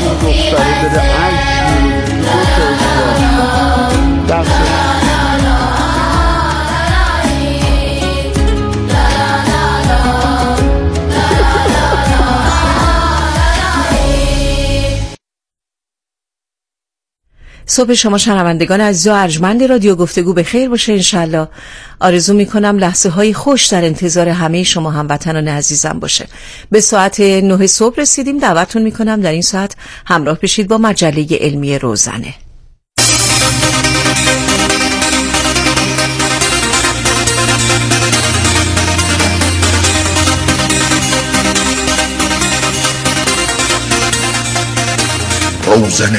دختره داره صبح شما شنوندگان عزیز و ارجمند رادیو گفتگو به خیر باشه انشالله. آرزو میکنم لحظه های خوش در انتظار همه شما هموطنان عزیزم باشه. به ساعت 9 صبح رسیدیم. دعوتتون میکنم در این ساعت همراه بشید با مجله علمی روزنه. روزنه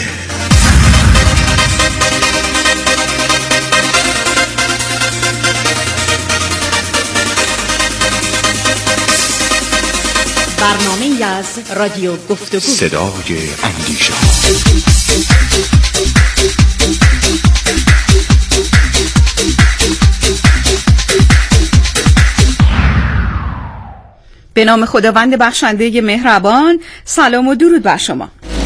برنامه از رادیو گفتگو، صدای اندیشه. به نام خداوند بخشنده مهربان. سلام و درود بر شما.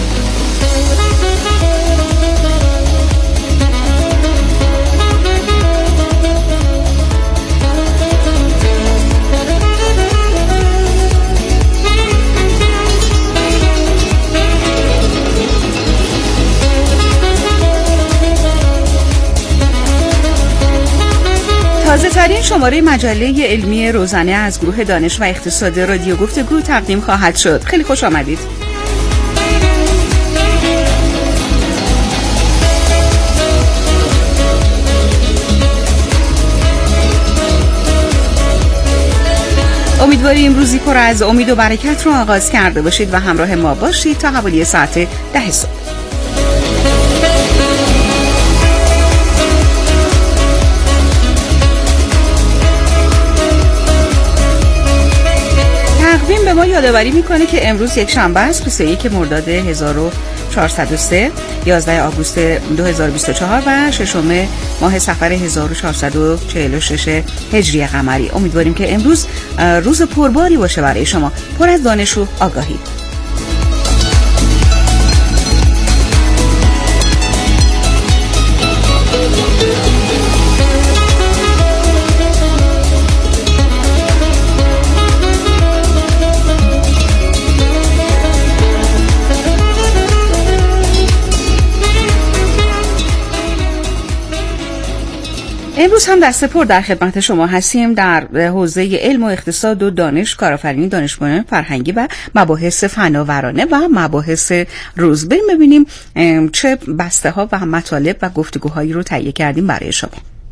تازه ترین شماره مجله علمی روزنه از گروه دانش و اقتصاد رادیو گفتگو تقدیم خواهد شد. خیلی خوش آمدید. امیدواریم روزی پر از امید و برکت رو آغاز کرده باشید و همراه ما باشید تا حوالی ساعت 10 صبح. تقویم به ما یادآوری میکنه که امروز یک شنبه است، 21 مرداد 1403، 11 آگوست 2024 و ششم ماه صفر 1446 هجری قمری. امیدواریم که امروز روز پرباری باشه برای شما، پر از دانش و آگاهی. امروز هم دست پر در خدمت شما هستیم در حوزه علم و اقتصاد و دانش، کارآفرینی، دانشمندان فرهنگی و مباحث فناورانه و مباحث روز. بریم ببینیم چه بسته ها و مطالب و گفتگوهایی رو تهیه کردیم برای شما.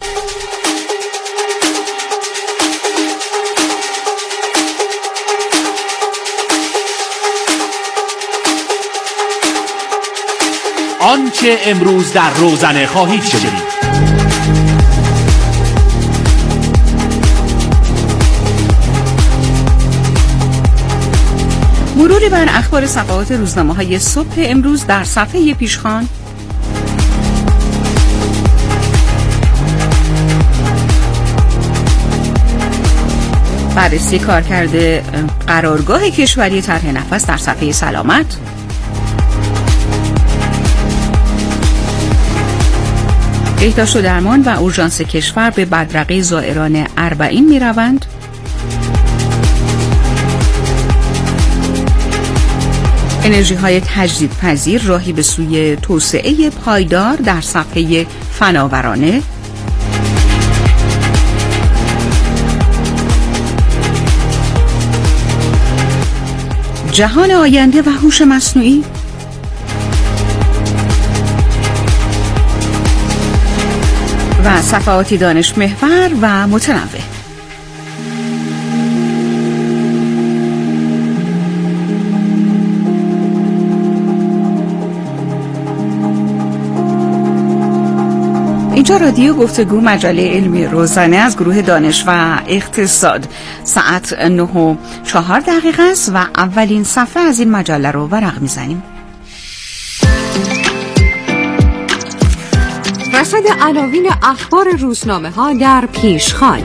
آنچه امروز در روزنه خواهید شنید. مروری بر اخبار صفحات روزنامه‌های صبح امروز در صفحه پیشخوان. بررسی کارکرد قرارگاه کشوری طرح نفس در صفحه سلامت. بهداشت و درمان و اورژانس کشور به بدرقه زائران اربعین می روند. انرژی های تجدیدپذیر راهی به سوی توسعه پایدار در صفحه فناورانه. جهان آینده و هوش مصنوعی. و صفحاتی دانش محور و متنوع. اینجا رادیو گفتگو، مجله علمی روزنه از گروه دانش و اقتصاد. ساعت 9:04 است و اولین صفحه از این مجله رو ورق میزنیم. رصد عناوین اخبار روزنامه ها در پیشخوان.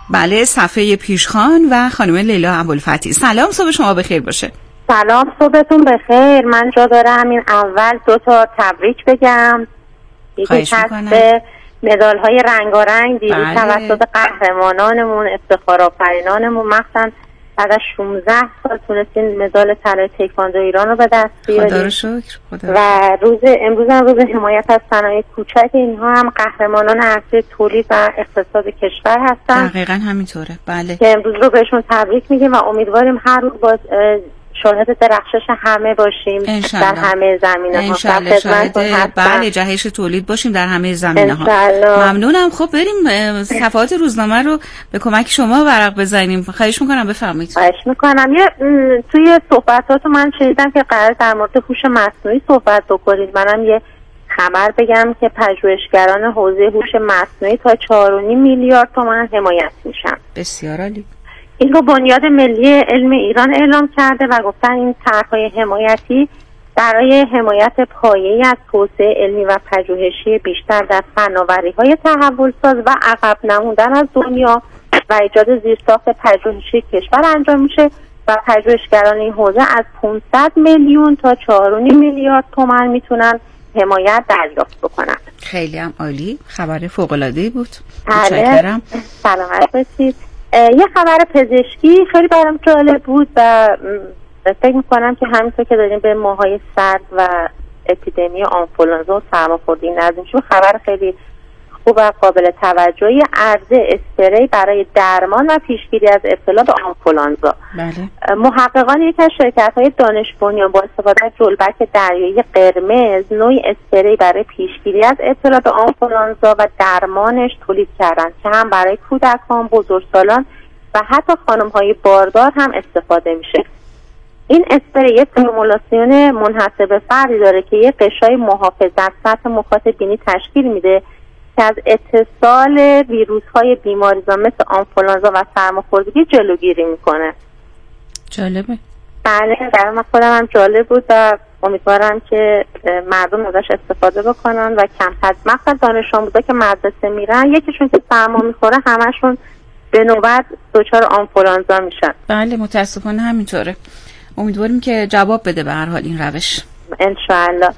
بله، صفحه پیشخوان و خانم لیلا ابوالفتحی. سلام، صبح شما بخیر باشه. سلام، صبحتون بخیر. من جا دارم این اول 2 تا تبریک بگم. یکی کسب مدال‌های رنگارنگ دیروز توسط قهرمانانمون، افتخارآفرینانمون، مخصوصا بعد از 16 سال تونستین مدال طلای تکواندو ایران رو به دست بیارید. خدا رو شکر. و امروز هم روز حمایت از صنایع کوچک. اینها هم قهرمانان عرصه تولید و اقتصاد کشور هستن. دقیقاً همینطوره. بله. که امروز رو بهشون تبریک میگیم و امیدواریم هر روز با شاهد درخشش همه باشیم در همه زمینه‌ها. بله، جهش تولید باشیم در همه زمینه‌ها. ممنونم. خب بریم صفحات روزنامه رو به کمک شما ورق بزنیم. خواهش میکنم، بفرمایید. خواهش میکنم. توی صحبتاتو من شنیدم که قرار در مورد هوش مصنوعی صحبت بکنید. منم یه خبر بگم که پژوهشگران حوزه هوش مصنوعی تا 4.5 میلیارد تومان حمایت میشن. بسیار عالی. این رو بنیاد ملی علم ایران اعلام کرده و گفتن این طرح‌های حمایتی برای حمایت پایه‌ای از توسعه علمی و پژوهشی بیشتر در فناوری‌های تحول‌ساز و عقب نموندن از دنیا و ایجاد زیرساخت پژوهشی کشور انجام میشه و پژوهشگران این حوزه از 500 میلیون تا 4.5 میلیارد تومان میتونن حمایت دریافت بکنن. خیلی هم عالی، خبر فوق‌العاده‌ای بود. متشکرم. سلامت باشید. یه خبر پزشکی خیلی برام جالب بود و فکر میکنم که همینطور که داریم به ماهای سرد و اپیدمی آنفولانزا و سرماخوردگی نزدیک میشیم، خبر خیلی خوب و قابل توجهی عرضه اسپری برای درمان و پیشگیری از ابتلا به آنفولانزا. بله. محققان یکی از شرکت‌های دانش بنیان با استفاده از جلبک دریایی قرمز نوعی اسپری برای پیشگیری از ابتلا به آنفولانزا و درمانش تولید کردند که هم برای کودکان، بزرگسالان و حتی خانم‌های باردار هم استفاده میشه. این اسپری یک فرمولاسیون منحصر به فردی داره که یک قشای محافظ در سطح مخاط بینی تشکیل میده که از اتصال ویروس‌های بیماریزا مثل آنفولانزا و سرماخوردگی جلوگیری میکنه. جالبه. بله، برای من خودم هم جالب بود و امیدوارم که مردم ازش استفاده بکنن و کمتر، مثلا دانش آموزا که مدرسه میرن یکیشون که سرما میخوره همشون به نوبت دچار آنفولانزا میشن. بله، متاسفانه همینطوره. امیدواریم که جواب بده به هر حال این روش. انشاءالله.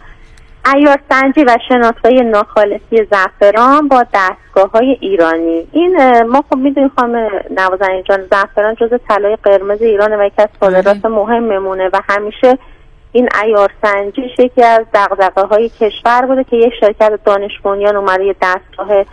عیارسنجی و شناسایی ناخالصی زعفران با دستگاه‌های ایرانی. این ما خب میدونیم خانم نوازنده جان، زعفران جزو طلای قرمز ایران و یکی از صادرات مهممونه و همیشه این عیارسنجی یکی از دغدغه‌های کشور بوده که یک شرکت دانش بنیان اومده یه دستگاه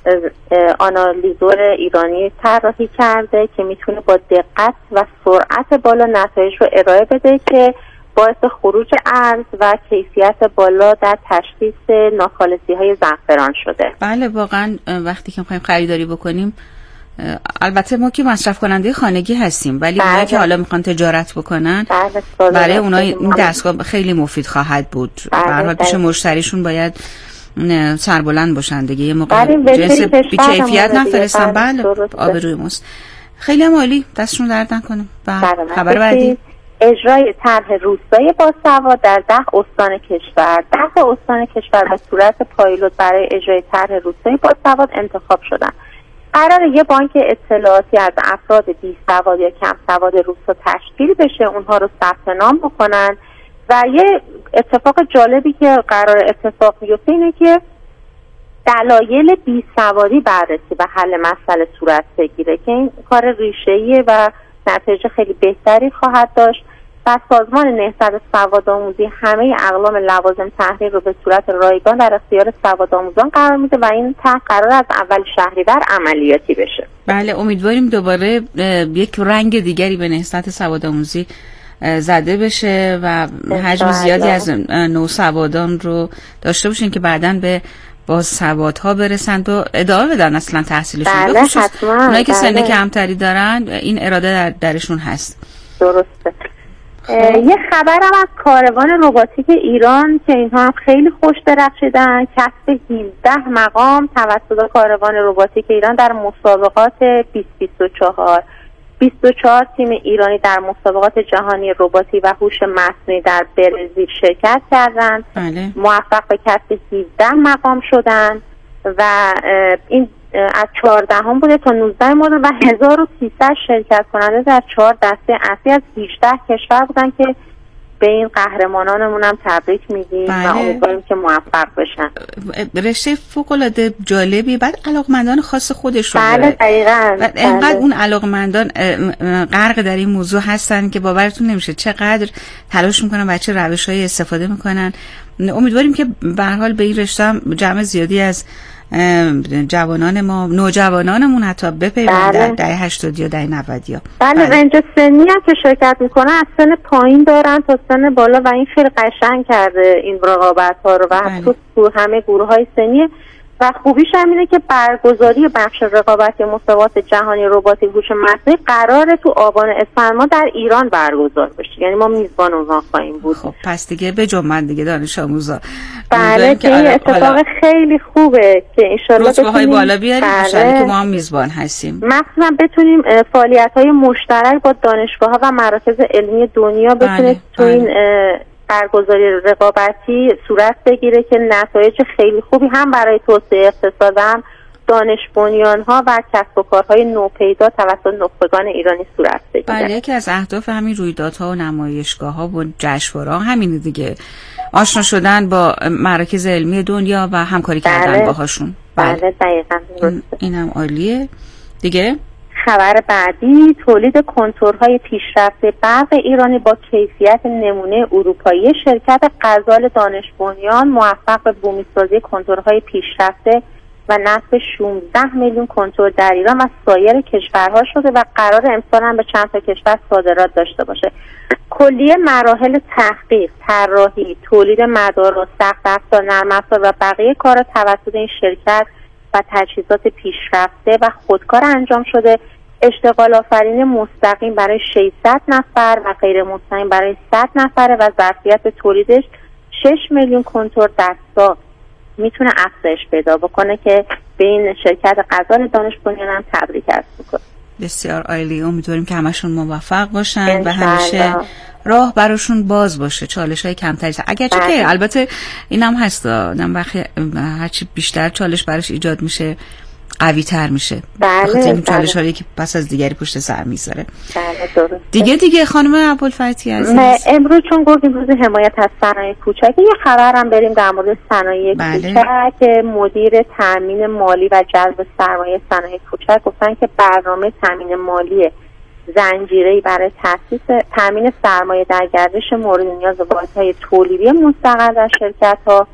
آنالیزور ایرانی طراحی کرده که میتونه با دقت و سرعت بالا نتایج رو ارائه بده که باعث خروج ارز و کیفیت بالا در تشخیص ناخالصی‌های زعفران شده. بله، واقعا وقتی که می‌خوایم خریداری بکنیم، البته ما که مصرف کننده خانگی هستیم، ولی اونایی که حالا میخوان تجارت بکنن برای اونها این دستگاه خیلی مفید خواهد بود. به هر حال پیش مشتریشون باید سربلند باشن دیگه، یه موقع جنس بی‌کیفیت نفرستن. بله، آبروی ماست. خیلی عالی، دستشون درد نکنه. خبر بعدی، اجرای طرح روستایی باسواد در 10 استان کشور. 10 استان کشور به صورت پایلوت برای اجرای طرح روستایی باسواد انتخاب شدن. قراره یه بانک اطلاعاتی از افراد بی‌سواد یا کم سواد روستا تشکیل بشه، اونها رو ثبت نام بکنن و یه اتفاق جالبی که قرار اتفاق بیفته اینه که دلایل بی‌سوادی بررسی و حل مسئله صورت بگیره که این کار ریشه‌ایه و نتایج خیلی بهتری خواهد داشت و سازمان نهضت سوادآموزی همه اقلام لوازم تحریر رو به صورت رایگان در اختیار سوادآموزان قرار میده و این طرح قرار از اول شهریور عملیاتی بشه. بله، امیدواریم دوباره یک رنگ دیگری به نهضت سوادآموزی زده بشه و حجم زیادی از نوسوادان رو داشته باشین که بعداً به بازسوادها برسند و ادامه بدن اصلا تحصیلشون. بله، حتما. اونایی که سن کمتری دارن این اراده درشون هست. درسته. یه خبرم از کاروان رباتیک ایران که اینها هم خیلی خوش درخشیدن. کسب 17 مقام توسط کاروان رباتیک ایران در مسابقات 2024. 24 تیم ایرانی در مسابقات جهانی رباتیک و هوش مصنوعی در برزیل شرکت کردند. بله. موفق به کسب 17 مقام شدند و این از 14 بوده تا 19 مورد و 1300 شرکت کننده در 4 دسته اصلی از 18 کشور بودن که به این قهرمانانمون هم تبریک میگیم و امیدواریم که موفق بشن. رشته فوق‌العاده جالبی، بعد علاقمندان خاص خودش رو داره. بله دقیقاً. و انقدر اون علاقمندان غرق در این موضوع هستن که باورتون نمیشه چقدر تلاش میکنن و چه روش‌های استفاده میکنن. امیدواریم که به هر حال به این رشته هم جمع زیادی از جوانان ما، نوجوانانمون حتی بپیوندن، دهه 80 یا دهه 90 یا بله. رنج سنی هم که شرکت میکنن از سن پایین دارن تا سن بالا و این خیلی قشنگ کرده این رقابت ها رو و تو همه گروه های سنی و خوبیش هم اینه که برگزاری بخش رقابتی مسابقات جهانی رباتیک هوش مصنوعی قراره تو آبان اسفند ما در ایران برگزار بشه، یعنی ما میزبان اونها خواهیم بود. خب پس دیگه به جنبند دیگه دانش آموزا. بله که این اتفاق خیلی خوبه که انشالله رتبه‌های بالا بیاریم، انشالله که ما هم میزبان هستیم. مثلا بتونیم فعالیت‌های مشترک با دانشگاه‌ها و مراکز علمی دنیا بتونه تو این برگزاری رقابتی صورت بگیره که نتایج خیلی خوبی هم برای توسعه اقتصاد هم دانش بنیان‌ها و کسب و کارهای نوپیدا توسط نخبگان ایرانی صورت بگیره. بله، یکی از اهداف همین رویدادها و نمایشگاه‌ها و جشنواره‌ها همین دیگه، آشنا شدن با مراکز علمی دنیا و همکاری کردن باهاشون. بله دقیقاً. اینم عالیه. دیگه خبر بعدی تولید کنتورهای پیشرفته برق ایرانی با کیفیت نمونه اروپایی. شرکت غزال دانش بنیان موفق به بومی‌سازی کنتورهای پیشرفته و نصب 16 میلیون کنتور در ایران و سایر کشورها شده و قرار امسال هم به چند تا کشور صادرات داشته باشه. کلیه مراحل تحقیق، طراحی، تولید مدار، سقف افزار، نرم افزار و بقیه کارا توسط این شرکت و تجهیزات پیشرفته و خودکار انجام شده. اشتغال آفرین مستقیم برای 600 نفر و غیر مستقیم برای 100 نفره و ظرفیت تولیدش 6 میلیون کنتور در سال میتونه افزایش پیدا بکنه که به این شرکت غزال دانش بنیان هم تبریک عرض می‌کنم. بسیار عالی. امیدواریم که همشون موفق باشن و همیشه راه براشون باز باشه، چالش‌های کمتری. اگرچه که البته اینم هست، وقتی هرچی بیشتر چالش براش ایجاد میشه قوی تر میشه. بخاطر این چالش هایی که پس از دیگری پشت سر میذاره. بله درسته. دیگه خانم ابوالفتحی عزیز، امروز چون گفتیم روز حمایت از صنایع کوچک، یه خبرم بریم در مورد صنایع کوچک. مدیر تامین مالی و جلب سرمایه صنایع کوچک گفتن که برنامه تامین مالی زنجیره‌ای برای تامین سرمایه در گردش مورد نیاز واحدهای تولیدی مستقل در شرکت‌ها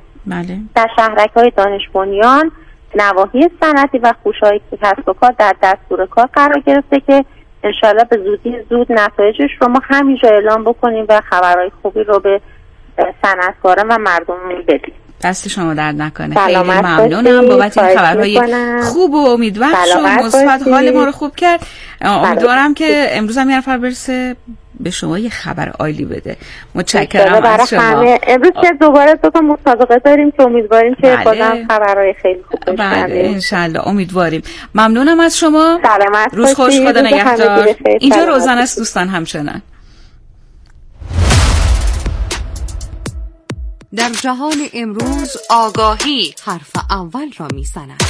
در شهرک‌های دانش بنیان، نواحی صنعتی و خوشه‌های کسب و کار در دستور کار قرار گرفته که انشالله به زود نتایجش رو ما همینجا اعلام بکنیم و خبرهای خوبی رو به صنعتکاران و مردم بدیم. دست شما درد نکنه. خیلی ممنونم بابت این خبرهای خوب و امیدوارم مثبت حال ما رو خوب کرد. امیدوارم که امروز هم یه نفر برسه به شما یه خبر عالی بده. متشکرم از شما. امروز که دوباره دو تا مسابقه داریم که امیدواریم که بازم خبرهای خیلی خوب بشه. بله انشالله امیدواریم. ممنونم از شما. سلامت روز خوش، خدا نگهدار. اینجا روزانه است دوستان همچنان. در جهان امروز آگاهی حرف اول را می‌زند.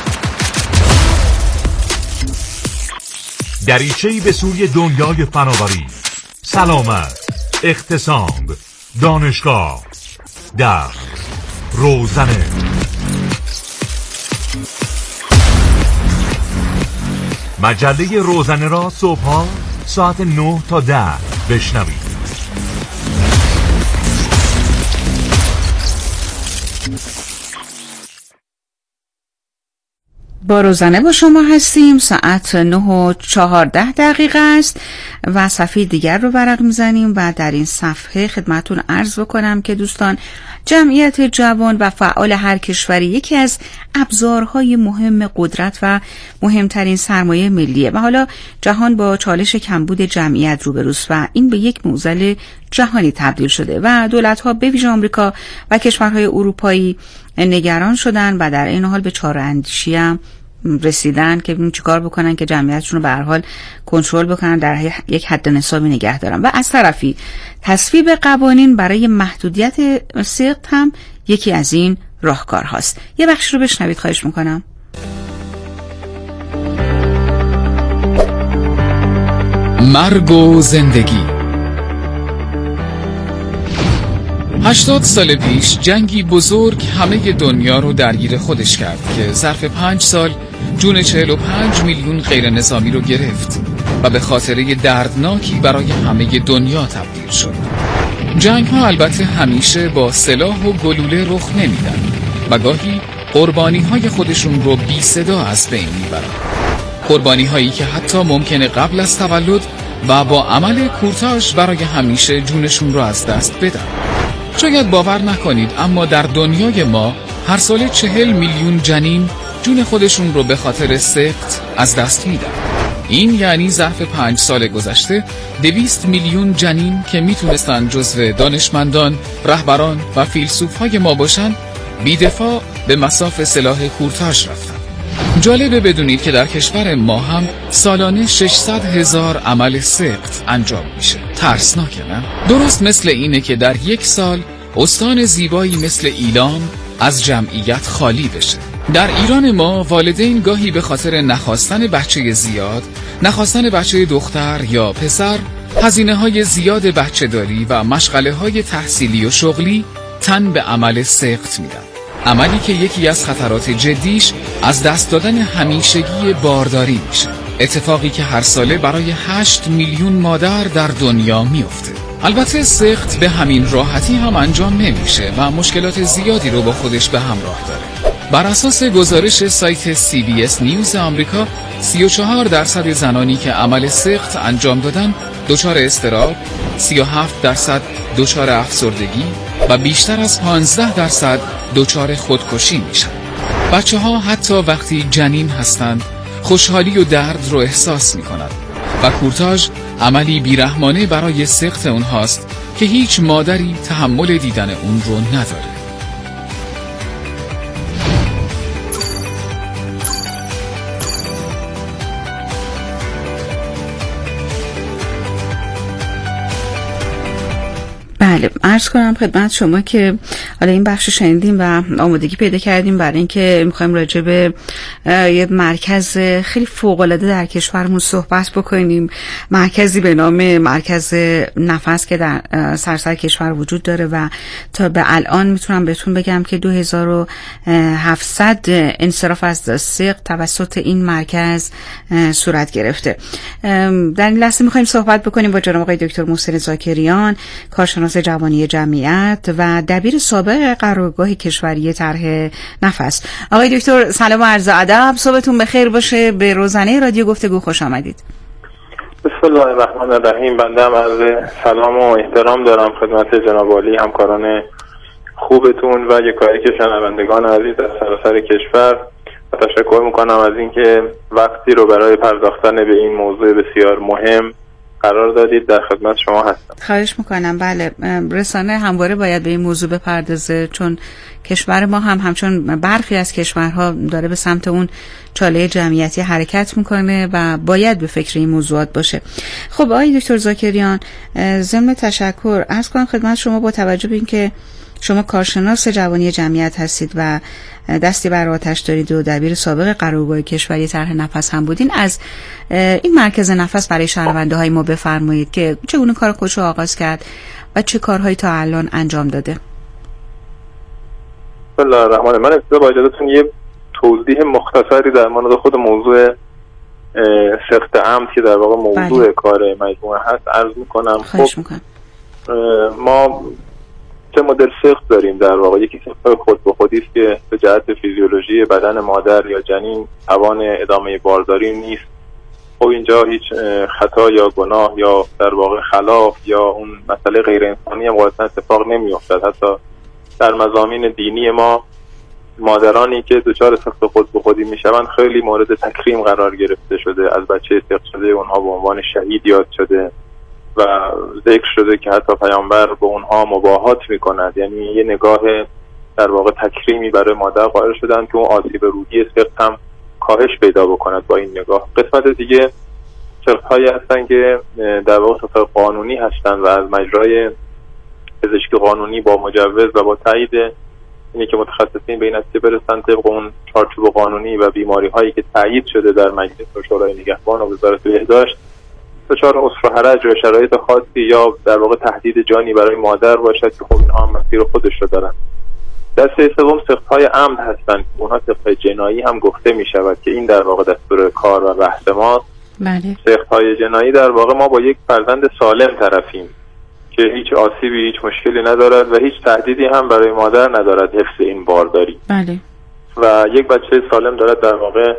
دریچه‌ای به سوی دنیای فناوری، سلامت، اقتصاد، دانشگاه در روزنه. مجله روزنه را صبح‌ها ساعت 9 تا 10 بشنوید. با روزنه با شما هستیم. ساعت 9:14 است و صفحه دیگر رو ورق میزنیم و در این صفحه خدمتون عرض بکنم که دوستان، جمعیت جوان و فعال هر کشوری یکی از ابزارهای مهم قدرت و مهمترین سرمایه ملیه و حالا جهان با چالش کمبود جمعیت روبروست و این به یک معضل جهانی تبدیل شده و دولت‌ها به ویژه آمریکا و کشورهای اروپایی نگران شدن و در این حال به چاره‌اندیشی هم رسیدن که ببینن چیکار بکنن که جمعیتشون رو به هر حال کنترل بکنن، در یک حد نصابی نگه دارن. و از طرفی تصویب قوانین برای محدودیت سقط هم یکی از این راهکارهاست. یه بخش رو بشنوید خواهش میکنم. مرگ و زندگی. 80 سال پیش جنگی بزرگ همه دنیا رو درگیر خودش کرد که ظرف 5 سال جون 45 میلیون غیر نظامی رو گرفت و به خاطره دردناکی برای همه دنیا تبدیل شد. جنگ ها البته همیشه با سلاح و گلوله رخ نمیدن و گاهی قربانی های خودشون رو بی صدا از بین میبرن. قربانی هایی که حتی ممکنه قبل از تولد و با عمل کورتاژ برای همیشه جونشون رو از دست بدن. شاید باور نکنید اما در دنیای ما هر ساله 40 میلیون جنین جون خودشون رو به خاطر سقط از دست میدن. این یعنی ظرف 5 سال گذشته 200 میلیون جنین که میتونستن جزو دانشمندان، رهبران و فیلسوفهای ما باشن بی‌دفاع به مصاف سلاح کورتاژ رفتن. جالبه بدونید که در کشور ما هم سالانه 600,000 عمل سقط انجام میشه. ترسناکه نه؟ درست مثل اینه که در یک سال استان زیبایی مثل ایلام از جمعیت خالی بشه. در ایران ما والدین گاهی به خاطر نخواستن بچه زیاد، نخواستن بچه دختر یا پسر، هزینه‌های زیاد بچه داری و مشغله‌های تحصیلی و شغلی تن به عمل سقط میدن. عملی که یکی از خطرات جدیش از دست دادن همیشگی بارداری میشه. اتفاقی که هر ساله برای 8 میلیون مادر در دنیا میفته. البته سقط به همین راحتی هم انجام نمیشه و مشکلات زیادی رو با خودش به همراه داره. بر اساس گزارش سایت CBS نیوز آمریکا 34% زنانی که عمل سقط انجام دادن دچار اضطراب، 37% دچار افسردگی و بیشتر از 15% دچار خودکشی میشن. بچه‌ها حتی وقتی جنین هستند خوشحالی و درد رو احساس میکنند و کورتاژ عملی بیرحمانه برای سقط اونهاست که هیچ مادری تحمل دیدن اون رو نداره. بله، عرض کنم خدمت شما که حالا این بخش شنیدیم و آمادگی پیدا کردیم برای اینکه می‌خوایم راجع به یه مرکز خیلی فوق‌العاده در کشورمون صحبت بکنیم. مرکزی به نام مرکز نفس که در سراسر کشور وجود داره و تا به الان میتونم بهتون بگم که 2700 انصراف از سقط توسط این مرکز صورت گرفته. در این لحظه می‌خوایم صحبت بکنیم با جناب آقای دکتر محسن ذاکریان، کارشناس جوانی جمعیت و دبیر سابق قرارگاه کشوری طرح نفس. آقای دکتر سلام و عرض ادب، صبحتون بخیر باشه. به روزنه رادیو گفتگو خوش آمدید. بسم الله الرحمن الرحیم. بنده هم عرض سلام و احترام دارم خدمت جناب عالی، همکاران خوبتون و یکایک شنوندگان عزیز از سراسر کشور و تشکر میکنم از اینکه وقتی رو برای پرداختن به این موضوع بسیار مهم قرار دادید. در خدمت شما هستم. خواهش میکنم. بله، رسانه همواره باید به این موضوع بپردازه چون کشور ما هم همچون برخی از کشورها داره به سمت اون چاله جمعیتی حرکت میکنه و باید به فکر این موضوعات باشه. خب آقای دکتر ذاکریان، ضمن تشکر عرض کنم خدمت شما با توجه به اینکه شما کارشناس جوانی جمعیت هستید و دستی بر آتش دارید و دبیر سابق قرارگاه کشوری طرح نفس هم بودین، از این مرکز نفس برای شنونده های ما بفرمایید که چگونه کار خودش رو آغاز کرد و چه کارهایی تا الان انجام داده. بسم الله الرحمن الرحیم. من ابتدا با اجازهتون یه توضیح مختصری در مورد خود موضوع سقط عمد که در واقع موضوع بله. کار مجموعه هست عرض میکنم. خب ما سه مدل سقط داریم در واقع. یکی سقط خود به خودی است که به جهت فیزیولوژی بدن مادر یا جنین توان ادامه بارداری نیست. خب اینجا هیچ خطا یا گناه یا در واقع خلاف یا اون مسئله غیر انسانی هم قاعدتا اتفاق نمیافتد. حتی در مضامین دینی ما مادرانی که دچار سقط خود به خودی میشوند خیلی مورد تکریم قرار گرفته شده. از بچه سقط شده اونها به عنوان شهید یاد شده و ذکر شده که حتی پیامبر به اونها مباهات میکند، یعنی یه نگاه در واقع تکریمی برای مادر قائل شدن که اون آسیب روحی سقط هم کاهش پیدا بکند با این نگاه. قسمت دیگه سقط‌هایی هستن که در واقع سقط قانونی هستن و از مجرای پزشکی قانونی با مجوز و با تایید اینه که متخصصین به این نتیجه برسن طبق اون چارچوب قانونی و بیماری هایی که تایید شده در مجلس و شورای نگهبان و وزارت بهداشت دچار عسر و حرج و شرایط خاصی یا در واقع تهدید جانی برای مادر باشد که خب اینها هم مسیر خودش رو دارن. دسته سوم سخت‌های عمد هستند، اونها سخت‌های جنایی هم گفته می شود که این در واقع دستور کار و بحث ما. بله. سخت‌های جنایی در واقع ما با یک فرزند سالم طرفیم که هیچ آسیبی، هیچ مشکلی ندارد و هیچ تهدیدی هم برای مادر ندارد حفظ این بارداری. بله. و یک بچه سالم دارد در واقع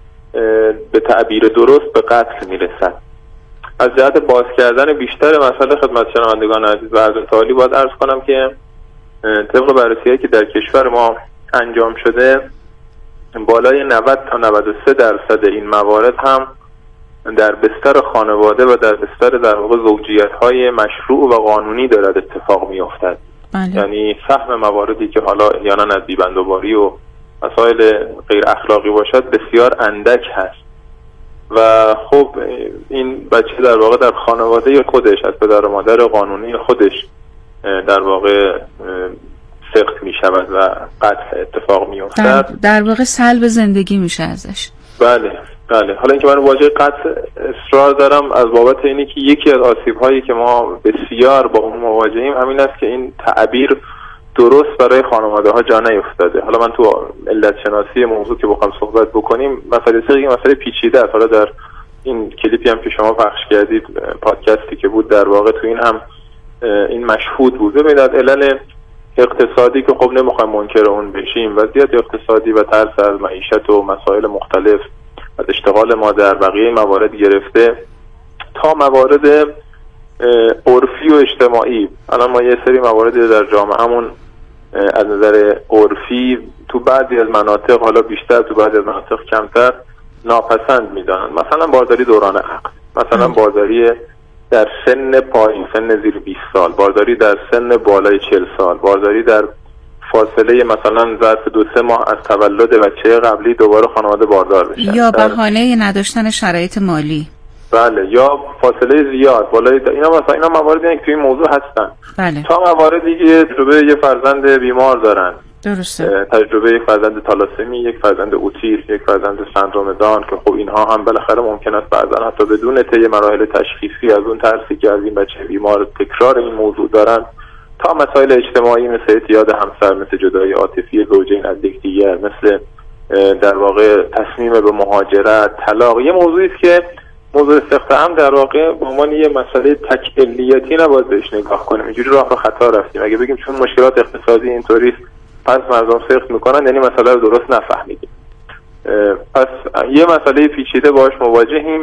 به تعبیر درست به قتل میرسد. از جهت باز کردن بیشتر مسئله خدمت شنوندگان عزیز و حضرت عالی باید عرض کنم که طبق بررسی‌هایی که در کشور ما انجام شده بالای 90 تا 93% این موارد هم در بستر خانواده و در بستر در واقع زوجیت‌های مشروع و قانونی دارد اتفاق می‌افتد. بله. یعنی فهم مواردی که حالا احیانا از بی‌بندوباری و مسائل غیر اخلاقی باشد بسیار اندک هست و خب این بچه در واقع در خانواده خودش از پدر و مادر قانونی خودش در واقع سخت می شود و قطع اتفاق می افتد، در واقع سلب زندگی میشه ازش. بله. حالا اینکه من واژه قطع اصرار دارم از بابت اینی که یکی از آسیب هایی که ما بسیار با اون مواجهیم همین است که این تعبیر درست برای خانواده ها جا نیفتاده. حالا من تو علت شناسی موضوع که بخوام صحبت بکنیم مسئله پیچیده است. حالا در این کلیپی هم که شما پخش کردید، پادکستی که بود، در واقع تو این هم این مشهود بود. ببینید علل اقتصادی که خب نمیخوایم منکر اون بشیم، وضعیت اقتصادی و ترس از معیشت و مسائل مختلف از اشتغال مادر، بقیه موارد گرفته تا موارد عرفی و اجتماعی. الان ما یه سری مواردی در جامعهمون از نظر عرفی تو بعضی از مناطق، حالا بیشتر تو بعضی از مناطق کمتر، ناپسند میدانند. مثلا بارداری دوران عقد، مثلا بارداری در سن پایین، سن زیر 20 سال، بارداری در سن بالای 40 سال، بارداری در فاصله مثلا ظرف 2-3 ماه از تولد بچه قبلی دوباره خانواده باردار بشن یا بهانه نداشتن شرایط مالی. بله، یا فاصله زیاد بالای اینا مواردی که توی این موضوع هستن. بله. تا مواردی که تجربه یه فرزند بیمار دارن، درسته، تجربه یک فرزند تالاسمی، یک فرزند اوتیسم، یک فرزند سندروم دان که خب اینها هم بالاخره ممکن است بعضا حتی بدون طی مراحل تشخیصی از اون ترسی که از این بچه بیمار تکرار این موضوع دارن تا مسائل اجتماعی مثل اعتیاد همسر، مثل جدایی عاطفی زوجین از یکدیگر، مثل در واقع تصمیم به مهاجرت، طلاق. یه موضوعی است که موضوع سخت هم در واقع به عنوان یه مسئله تک علیتی نباید بهش نگاه کنیم. اینجوری راه رو خطا رفتیم اگه بگیم چون مشکلات اقتصادی اینطوری پس مردم سخت میکنن یعنی مسئله رو درست نفهمیدیم. پس یه مسئله پیچیده باش مواجهیم،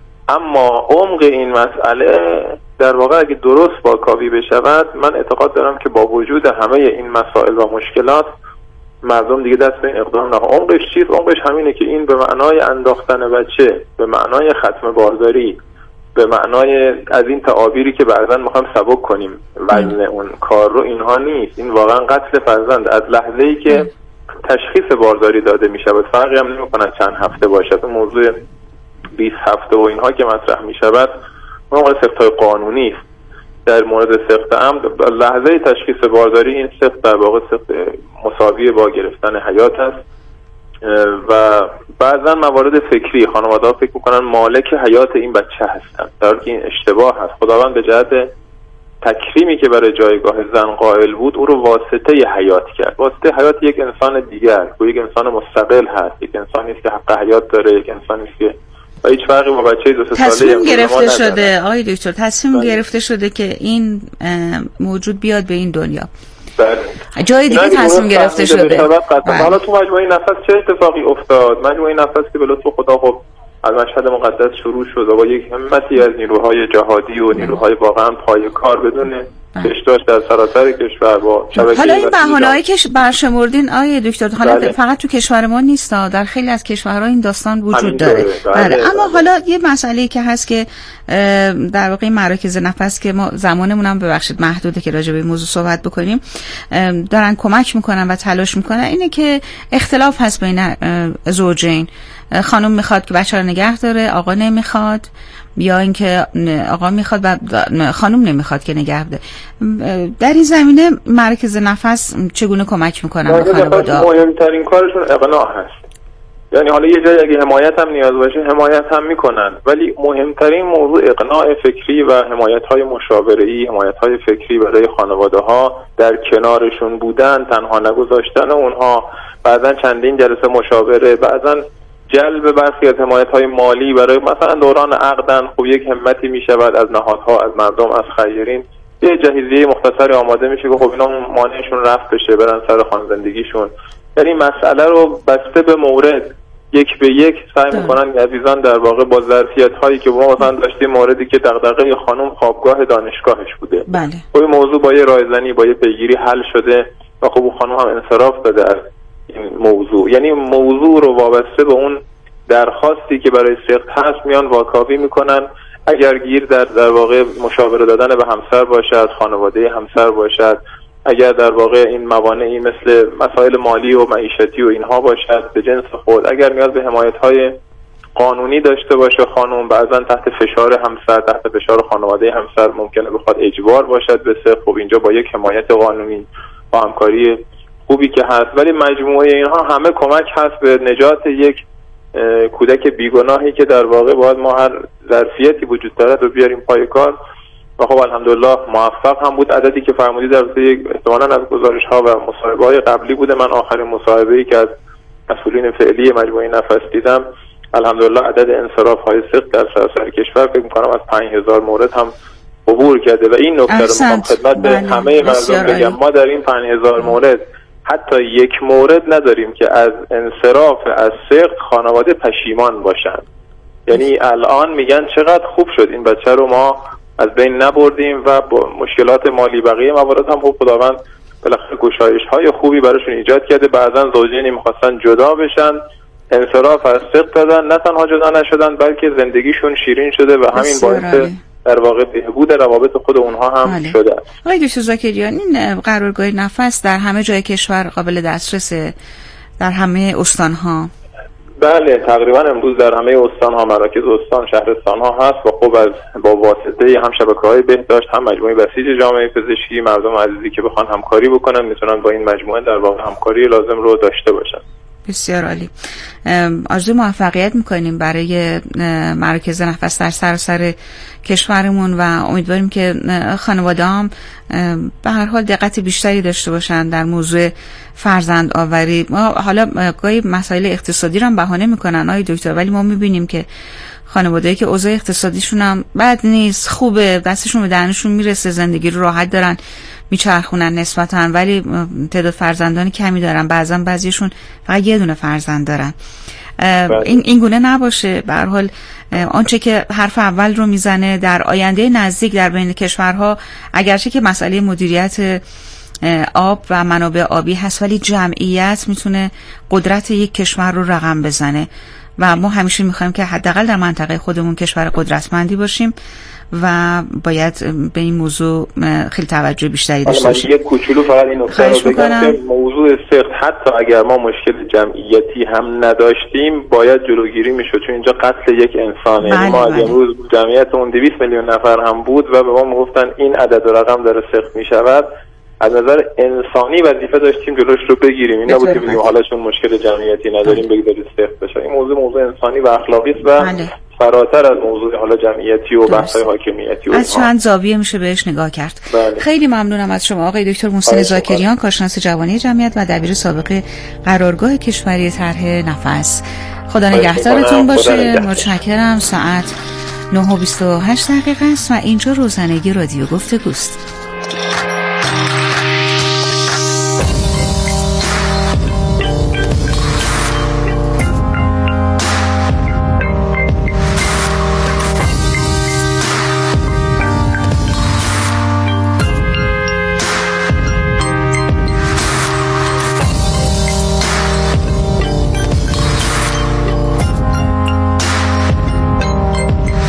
اما عمق این مسئله در واقع اگه درست واکاوی بشود، من اعتقاد دارم که با وجود همه این مسائل و مشکلات مردم دیگه دست به این اقدام نکنن. عمقش چیست؟ عمقش همینه که این به معنای انداختن بچه، به معنای ختم بارداری، به معنای از این تعابیری که بعضا میخوایم سبک کنیم وزن اون کار رو، اینها نیست. این واقعا قتل فرزند از لحظه‌ای که تشخیص بارداری داده میشود. فرقی هم نمیکنه چند هفته باشد. اون موضوع 20 هفته و اینها که مطرح میشود موضوع سخت‌های قانونی است. در مورد سخت عمد لحظه تشخیص بارداری این سخت در واقع سخت مساوی با گرفتن حیات است و بعضا موارد فکری خانواده‌ها فکر میکنن مالک حیات این بچه هستن، در حالی که این اشتباه هست. خداوند به جهت تکریمی که برای جایگاه زن قائل بود او رو واسطه حیات کرد. واسطه حیات یک انسان دیگر، یک انسان مستقل هست، یک انسانی است که حق حیات داره، یک انسانی است که و هیچ فرقی با بچه 2 ساله تصمیم گرفته شده. آقای دکتر تصمیم گرفته شده که این موجود بیاد به این دنیا. بله. جای دیگه تصمیم گرفته شده. حالا تو مجموعه نفس چه اتفاقی افتاد؟ مجموعه نفس که به لطف خدا خب از مشهد مقدس شروع شد و با یک همتی از نیروهای جهادی و نیروهای واقعا پایه‌کار بدون داشت در سراسر کشور با شبکه. حالا این بهانه‌ای که برشمردین آیه دکتر، حالا فقط تو کشور ما نیست، در خیلی از کشورها این داستان وجود داره. بله. اما حالا یه مسئله‌ای که هست که در واقع مراکز نفس که ما زمانمون هم ببخشید محدوده که راجع به این موضوع صحبت بکنیم، دارن کمک میکنن و تلاش میکنن. اینه که اختلاف هست بین زوجین. خانم میخواد که بچه رو نگه داره، آقا نمیخواد، یا اینکه آقا میخواد و خانم نمیخواد که نگه داره. در این زمینه مراکز نفس چگونه کمک میکنن به خانواده؟ مهمترین کارشون اقناع هست. یعنی حالا یه جایی اگه حمایت هم نیاز باشه حمایت هم میکنن، ولی مهمترین موضوع اقناع فکری و حمایت‌های مشاوره‌ای، حمایت‌های فکری برای خانواده‌ها، در کنارشون بودن، تنها نگذاشتن اونها، بعضا چندین جلسه مشاوره، بعضا جلب برخی از حمایت‌های مالی برای مثلا دوران عقدن. خب یک همتی میشود از نهادها، از مردم، از خیرین، یه جهیزیه مختصری آماده میشه که خب اینا مانعشون رفع بشه، برن سر خانوادگیشون. یعنی مسئله رو بسته به مورد یک به یک سعی میکنن عزیزان در واقع با ظرفیت هایی که ما مثلا داشتیم، موردی که دغدغه خانم خوابگاه دانشگاهش بوده، بله، خب این موضوع با یه رایزنی، با یه پیگیری حل شده و خب خانم هم انصراف داده از این موضوع. یعنی موضوع رو وابسته به اون درخواستی که برای سقط هست میان واکاوی میکنن. اگر گیر در واقع مشاوره دادن به همسر باشد، خانواده همسر باشد، اگر در واقع این موانعی مثل مسائل مالی و معیشتی و اینها باشد به جنس خود، اگر نیاز به حمایت‌های قانونی داشته باشه خانم، بعضا تحت فشار همسر، تحت فشار خانواده همسر ممکنه بخواد اجبار باشد به سقط، خب اینجا با یک حمایت قانونی، با همکاری خوبی که هست، ولی مجموعه اینها همه کمک هست به نجات یک کودک بیگناهی که در واقع باید ما هر ظرفیتی وجود دارد رو بیاریم پای کار. و خب الحمدلله موفق هم بود. عددی که فرمودید در احتمالاً از گزارش‌ها و مصاحبه‌های قبلی بوده. من آخرین مصاحبه‌ای که از مسئولین فعلی مجموعه نفس دیدم، الحمدلله عدد انصراف‌های سقط در سراسر کشور فکر می‌کنم از 5000 مورد هم عبور کرده و این نکته رو می‌خوام خدمت به همه مردم بگم. ما در این 5000 مورد حتی یک مورد نداریم که از انصراف از سقط خانواده پشیمان باشن. یعنی الان میگن چقدر خوب شد این بچه رو ما از بین نبردیم و با مشکلات مالی بقیه موارد هم خداوند بالاخره گشایش‌های خوبی براشون ایجاد کرده. بعضن زوجینی می‌خواستن جدا بشن، انصراف از سقط دادن، نه تنها جدا نشدن بلکه زندگیشون شیرین شده و همین باعث در واقع بهبود روابط خود اونها هم شده. آقای دکتر زاکریان، این قرارگاه نفس در همه جای کشور قابل دسترسه، در همه استان‌ها؟ بله، تقریبا امروز در همه استان‌ها، مراکز استان، شهرستان‌ها هست و خب با واسطه هم شبکه‌های بهداشت، هم مجموعه بسیج جامعه پزشکی، مردم عزیزی که بخوان همکاری بکنن میتونن با این مجموعه در واقع همکاری لازم رو داشته باشن. بسیار عالی. آرزوی موفقیت میکنیم برای مراکز نفس در سراسر کشورمون و امیدواریم که خانواده هم به هر حال دقت بیشتری داشته باشن در موضوع فرزند آوری. ما حالا گاهی مسائل اقتصادی رو هم بهانه میکنن آقای دکتر، ولی ما میبینیم که خانواده‌ای که اوضاع اقتصادیشون هم بد نیست، خوبه، دستشون به دهنشون میرسه، زندگی رو راحت دارن میچرخونن نسبتاً، ولی تعداد فرزندان کمی دارن، بعضیشون فقط یه دونه فرزند دارن. این گونه نباشه. به هر حال آنچه که حرف اول رو میزنه در آینده نزدیک در بین کشورها، اگرچه که مسئله مدیریت آب و منابع آبی هست، ولی جمعیت میتونه قدرت یک کشور رو رقم بزنه و ما همیشه میخوایم که حداقل در منطقه خودمون کشور قدرتمندی باشیم و باید به این موضوع خیلی توجه بیشتری داشته باشیم. یه کوچولو فقط این نکته رو بگم که موضوع سقط حتی اگر ما مشکل جمعیتی هم نداشتیم باید جلوگیری میشد، چون اینجا قتل یک انسان. یعنی ما اگه امروز جمعیتمون 200 میلیون نفر هم بود و به ما میگفتن این عدد و رقم داره سقط میشود، از نظر انسانی وظیفه داشتیم جلوش رو بگیریم. این نبود که بگیم حالا چون مشکل جمعیتی نداریم بگذارید سقط بشه. این موضوع انسانی و اخلاقی است و فراتر از موضوع حالا جمعیتی و بحث‌های حاکمیتی. از چند زاویه میشه بهش نگاه کرد. خیلی ممنونم از شما آقای دکتر محسن زاکریان، کارشناس جوانی جمعیت و دبیر سابق قرارگاه کشوری طرح نفس. خدا نگهدارتون باشه. متشکرم. ساعت 9:28 است و اینجا روزانگی رادیو گفتگوست.